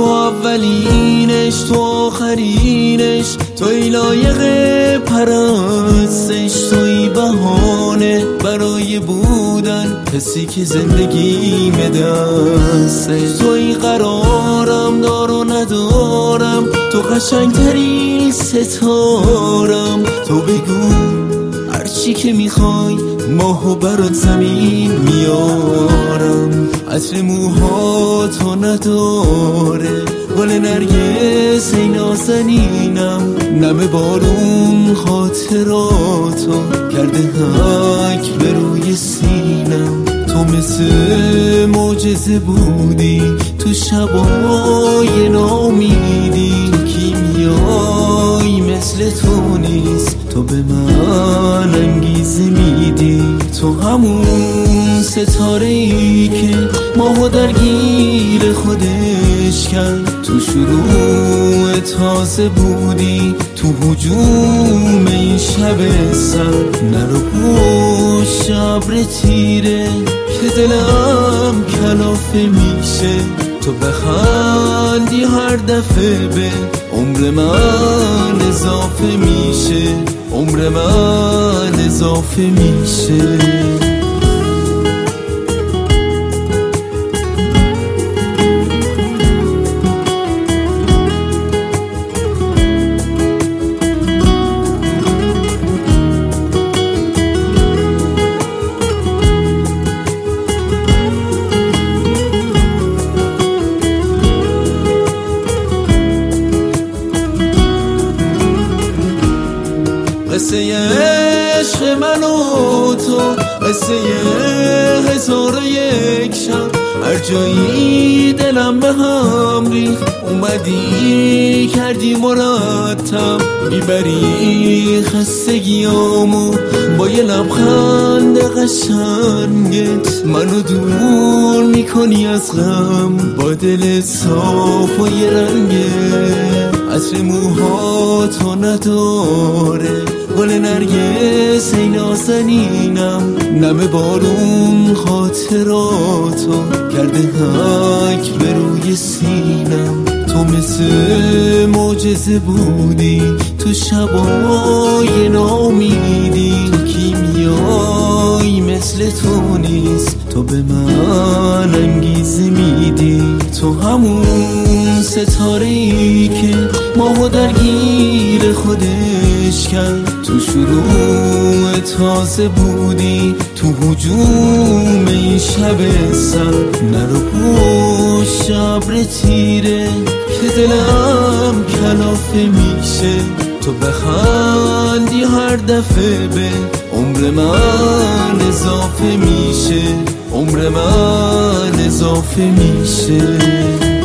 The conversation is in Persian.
اولینش، تو آخرینش، توی لایق پرستش، توی بهانه برای بودن کسی که زندگی دستش، توی قرارم دار و ندارم، تو قشنگترین ستارم. تو بگو هرچی که میخوای ماهو برات زمین میارم. عطر موهاتو نداره گل نرگس ای نازنینم، نم بارون خاطراتو کرده حک به روی سینم. تو مثل معجزه بودی تو شبای نامیدی، تو کیمیایی مثل تو نیست، تو به من انگیزه میدی. تو همون ستاره ای که ماهو درگیر خودش کرد، تو شروع تازه بودی تو هجوم این شب سر. نرو پشت ابر تیره که دلم کلافه میشه، تو بخندی هر دفعه به عمر من اضافه میشه، عمر من اضافه میشه. قصه عشق من و تو، قصه 1001 شب، هر جایی دلم به هم ریخت اومدی کردی مرتب، میبری خستگیامو با یه لبخند قشنگت، منو دور میکنی از غم با دل صاف و یه رنگت. عطر موهاتو نداره گل نرگس ای نازنینم، نم بارون خاطراتو کرده حک به روی سینم. تو مثل معجزه بودی تو شبای نامیدی، تو کیمیایی مثل تو نیست، تو به من انگیزه میدی. تو همون ستاره ای که ماهو درگیر خودش کرد، تو شروع تازه بودی تو هجوم این شب سر. نرو پشت ابر تیره که دلم کلافه میشه، تو بخندی هر دفعه به عمر من اضافه میشه، عمر من اضافه میشه.